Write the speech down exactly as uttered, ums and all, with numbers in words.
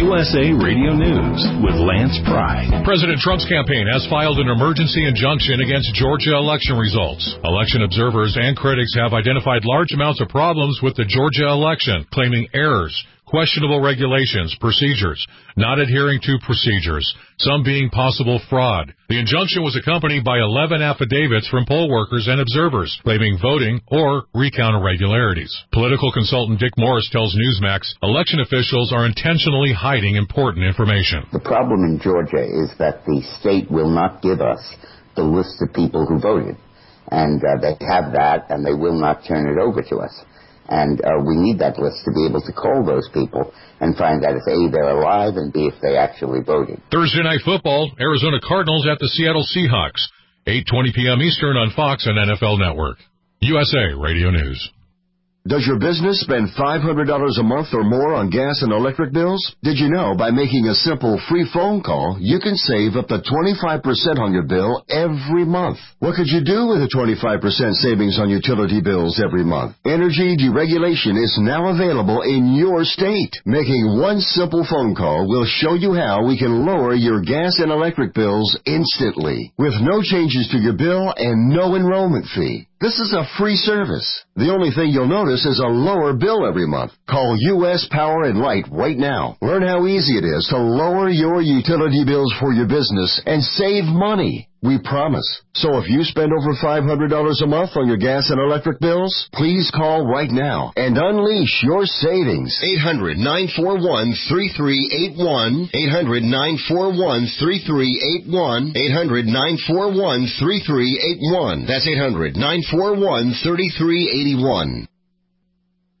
U S A Radio News with Lance Pry. President Trump's campaign has filed an emergency injunction against Georgia election results. Election observers and critics have identified large amounts of problems with the Georgia election, claiming errors, questionable regulations, procedures, not adhering to procedures, some being possible fraud. The injunction was accompanied by eleven affidavits from poll workers and observers claiming voting or recount irregularities. Political consultant Dick Morris tells Newsmax election officials are intentionally hiding important information. The problem in Georgia is that the state will not give us the list of people who voted. And uh, they have that, and they will not turn it over to us. And uh, we need that list to be able to call those people and find out if A, they're alive, and B, if they actually voted. Thursday Night Football, Arizona Cardinals at the Seattle Seahawks. eight twenty p.m. Eastern on Fox and N F L Network. U S A Radio News. Does your business spend five hundred dollars a month or more on gas and electric bills? Did you know by making a simple free phone call, you can save up to twenty-five percent on your bill every month? What could you do with a twenty-five percent savings on utility bills every month? Energy deregulation is now available in your state. Making one simple phone call will show you how we can lower your gas and electric bills instantly, with no changes to your bill and no enrollment fee. This is a free service. The only thing you'll notice is a lower bill every month. Call U S Power and Light right now. Learn how easy it is to lower your utility bills for your business and save money. We promise. So if you spend over five hundred dollars a month on your gas and electric bills, please call right now and unleash your savings. eight hundred, nine four one, three three eight one. eight hundred, nine four one, three three eight one. eight hundred, nine four one, three three eight one. That's eight hundred, nine four one, three three eight one.